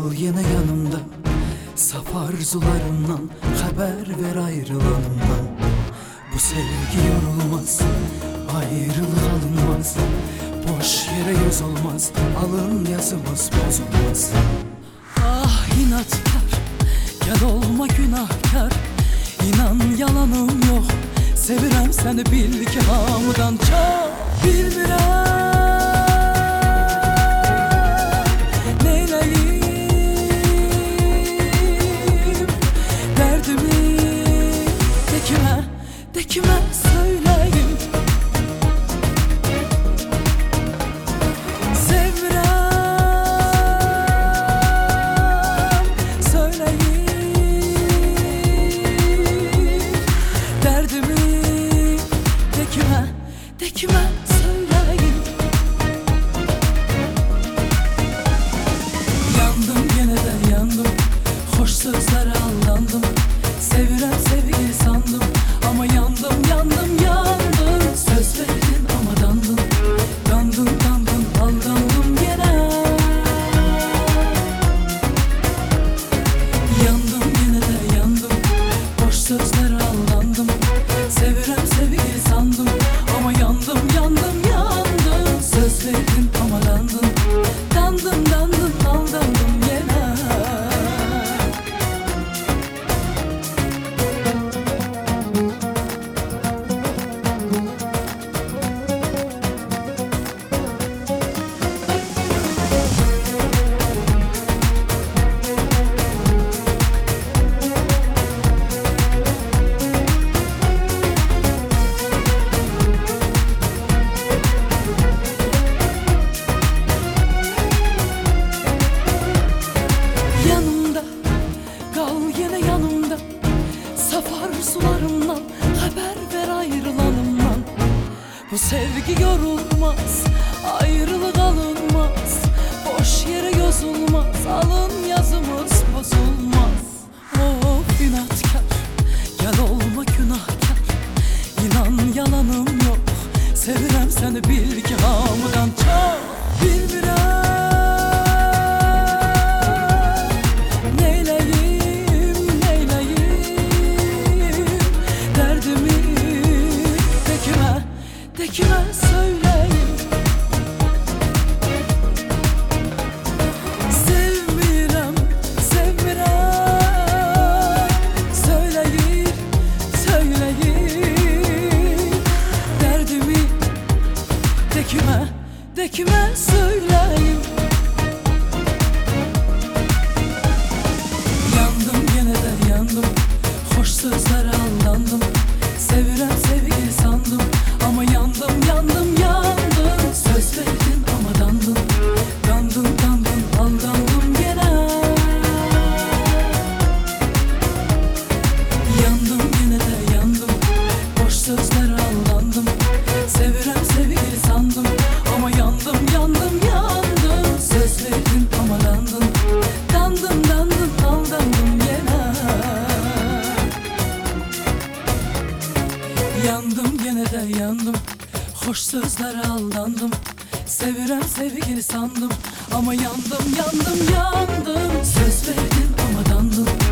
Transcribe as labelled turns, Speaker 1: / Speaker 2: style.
Speaker 1: Kal yine yanımda, saf arzularımdan haber ver ayrılanımdan. Bu sevgi yorulmaz, ayrılık alınmaz, boş yere göz olmaz, alın yazımız bozulmaz. Ah inatkar, gel olma günahkar, İnan yalanım yok, sevirem seni bil ki hamıdan çok. Bilmirəm de kime söyleyeyim. Sevirəm, söyleyeyim derdimi, de kime söyleyeyim. Yandım gene de yandım, hoş sözlere aldandım, sevirem sevgili sandım ama yandım yandım yandım. Söz verdin ama dandın, dandın dandın aldandım gene. Yandım gene de yandım, boş sözlere aldandım, sevirem sevgili sandım ama yandım yandım yandım. Söz verdin ama dandın, dandın dandın aldandım gene. Sularımdan haber ver ayrılanımdan. Bu sevgi yorulmaz, ayrılık alınmaz, boş yere yazılmaz, alın yazımız bozulmaz. Of inatkar, gel olma günahkar, İnan yalanım yok, sevirem seni bil ki hamıdan çok. Bilmirəm de kime söyleyeyim. Sevmirəm, sevmirəm, söyleyir, söyleyir derdimi, de kime söyleyeyim. Yandım gene de yandım, hoş sözlere aldandım, sevirem sevgili sandım ama yandım yandım yandım. Söz verdin ama dandın, dandın dandın aldandım gene. Yandım gene de yandım, boş sözlere aldandım, sevirem sevgili sandım ama yandım yandım yandım. Söz verdin ama dandın, dandın dandın aldandım gene. Yandım gene de yandım, hoş sözlere aldandım, sevirem sevgili sandım ama yandım yandım yandım. Söz verdin ama dandın,